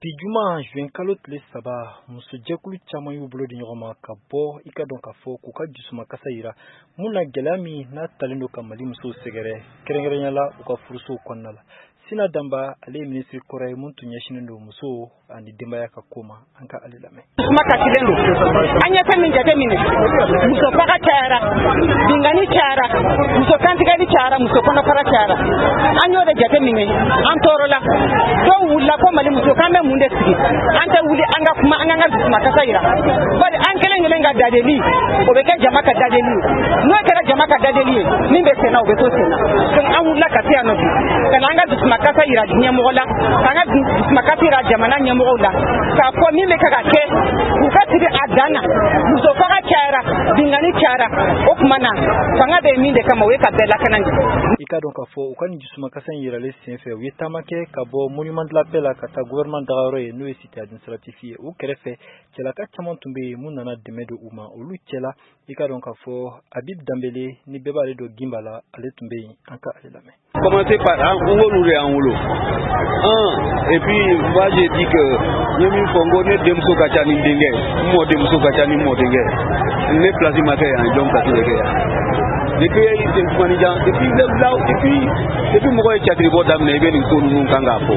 Bijuma juin kalo tile saba muso jɛkulu caman y'u bolo di ɲɔgɔn ma ka bɔ i ka dɔn ka fɔ k'u ka dusuma kasa yira mun na gɛlɛya min n'a talen don ka Mali musow sɛgɛrɛ kɛrɛnkɛrɛnya la u ka furusow kɔnɔna la. Sina Danba ale ye ministre kɔrɔ ye mun tun ɲɛsinen don musow ani denbaya ka ko ma an ka ale lamɛn. Kuma kasilen don an ɲɛ tɛ min jateminɛ muso faga cayara bingani cayara muso kantigɛli cayara muso kɔnɔfara cayara an y'o de jateminɛ an tɔɔrɔla dɔw wulila ko Mali muso k'an bɛ mun de sigi an tɛ wuli an ka kuma an ka dusuma kasa yira bari an kelen kelen ka dadeli o bɛ kɛ jama ka dadeli n'o kɛra jama ka dadeli ye min bɛ senna o bɛ to senna donc an wulila ka se yan nɔ bi ka na an ka dusuma kasa yira ɲɛmɔgɔ la k'an ka dusuma kasa yira jamana ɲɛmɔgɔw la k'a fɔ min bɛ ka kɛ u ka sigi a dan na muso faga cayara bingani cayara o tuma na fanga bɛ min de kama o ye ka bɛɛ lakana i ka dɔn k'a fɔ u ka nin dusuma kasa in yiralen senfɛ u ye taama kɛ ka bɔ monument de la paix la ka taa gouvernement dagayɔrɔ ye n'o ye cité administratif ye u kɛrɛfɛ cɛlaka caman tun bɛ yen mun nana dɛmɛ don u ma olu cɛla i ka dɔn k'a fɔ Habib Dambele ni bɛɛ b'ale dɔn Gimba la ale tun bɛ yen an ka ale lamɛn. Commencer par un wolo et un wolo. Et puis moi j'ai dit que Yemi Fongo ne demso kachani dingue, mo demso kachani mo dingue. Ne place matin en jom katileke. Depuis il s'est manijan depuis là depuis mo ko chatri bo dam ne be ni ko nu kanga fo.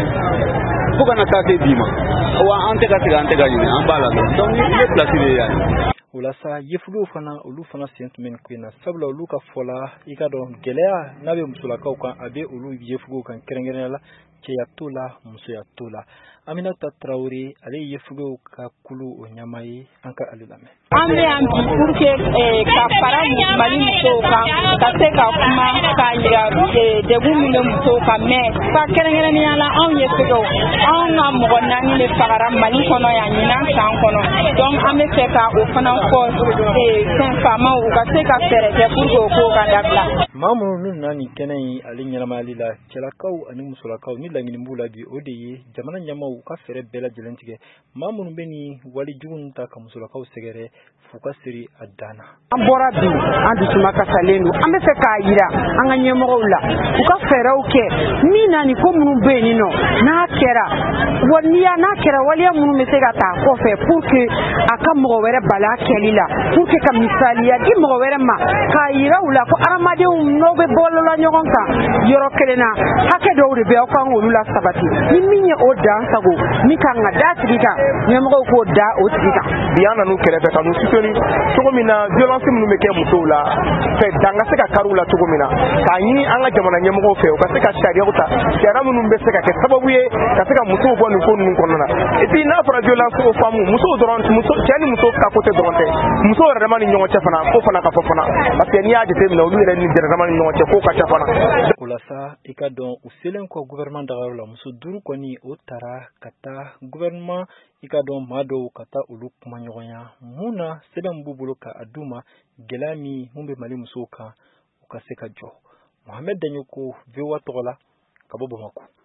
Faut qu'on a cassé bima. Wa ante ka tiga ante ga ni an bala. Donc ne place de ya. Ulasa yefugo fana olu fana sentiment kwena sabla olu ka fola i ka dɔn gɛlɛya n'a bɛ musolakaw kan a bɛ olu yefugo kan kɛrɛnkɛrɛnya la cɛya t'o la musoya t'o la. Aminata Traoré ale ye yefugo ka kulu o ɲama ye an ka ale lamɛn. An bɛ yan bi pour que ka fara Mali musow kan ka se ka kuma k'a yira degun min bɛ musow kan mais ka kɛrɛnkɛrɛnnenya la anw yefugow anw ka mɔgɔ 4 de fagara Mali kɔnɔ yan ɲinan san kɔnɔ donc an bɛ fɛ ka o fana fɔ fɛn faamaw u ka se ka fɛɛrɛ kɛ pour que o ko ka dabila. Maa minnu n'u nana nin kɛnɛ in ale ɲɛnamayali la cɛlakaw ani musolakaw ni laɲini b'u la bi o de ye jamana ɲɛmaaw u ka fɛɛrɛ bɛɛ lajɛlen tigɛ maa minnu bɛ nin walijugu ninnu ta ka musolakaw sɛgɛrɛ f'u ka siri a dan na. An bɔra bi an dusuma kasalen don an bɛ fɛ k'a yira an ka ɲɛmɔgɔw la u ka fɛɛrɛw kɛ min na nin ko minnu bɛ yen nɔ n'a kɛra n'a kɛra waliya minnu bɛ se ka taa kɔfɛ pour que a ka mɔgɔ wɛrɛ bala kɛli la pour que ka misaliya di mɔgɔ wɛrɛ ma k'a yira u la ko adamadenw n'aw bɛ bɔlɔla ɲɔgɔn kan yɔrɔ kelen na hakɛ dɔw de bɛ aw kan k'olu la sabati ni min ye o dan sago min kan ka da tigi kan ɲɛmɔgɔw k'o da o tigi kan. Bi an nan'u kɛrɛfɛ ka n'u soutenir cogo min na violence minnu bɛ kɛ musow la fɛ dan ka se ka kari u la cogo min na k'a ɲini an ka jamana ɲɛmɔgɔw fɛ u ka se ka sariyaw ta sariya minnu bɛ se ka kɛ sababu ye ka se ka musow bɔ nin ko ninnu kɔnɔna na et puis n'a fɔra violence aux femmes musow dɔrɔn cɛ ni muso ka côté dɔrɔn tɛ musow yɛrɛ dama ni ɲɔgɔn cɛ fana ko fana ka fɔ fana parce que n'i y'a jateminɛ olu yɛrɛ ni yɛrɛ dama ni ɲɔgɔn cɛ ko ka ca fana. O la sa i ka dɔn u selen kɔ gouvernement dagayɔrɔ la muso 5 kɔni o taara ka taa gouvernement i ka dɔn maa dɔw ka taa olu kuma ɲɔgɔnya mun na sɛbɛn b'u bolo ka a d'u ma gɛlɛya min mun bɛ Mali musow kan u ka se ka jɔ. Mohamed Danyoko VOA tɔgɔ la ka bɔ Bamako.